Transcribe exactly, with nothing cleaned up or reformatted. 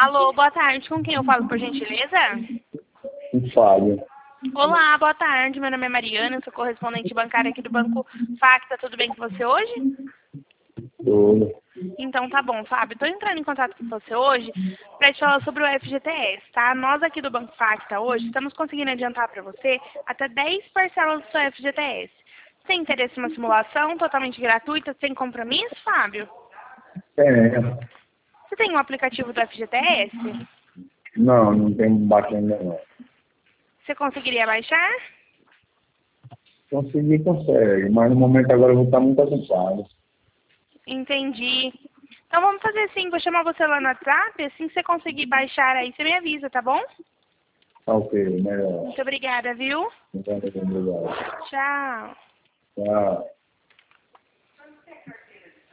Alô, boa tarde. Com quem eu falo, por gentileza? Um Fábio. Olá, boa tarde. Meu nome é Mariana, sou correspondente bancária aqui do Banco Facta. Tudo bem com você hoje? Tudo. Então tá bom, Fábio. Estou entrando em contato com você hoje para te falar sobre o F G T S, tá? Nós aqui do Banco Facta hoje estamos conseguindo adiantar para você até dez parcelas do seu F G T S. Tem interesse em uma simulação totalmente gratuita, sem compromisso, Fábio? Tenho. Você tem um aplicativo do F G T S? Não, não tem baixo ainda não. Você conseguiria baixar? Consegui, consegue, mas no momento agora eu vou estar muito ocupado. Entendi. Então vamos fazer assim, vou chamar você lá no WhatsApp, assim que você conseguir baixar aí, você me avisa, tá bom? Tá ok, melhor. Muito obrigada, viu? Então, obrigado. Tchau. Tchau.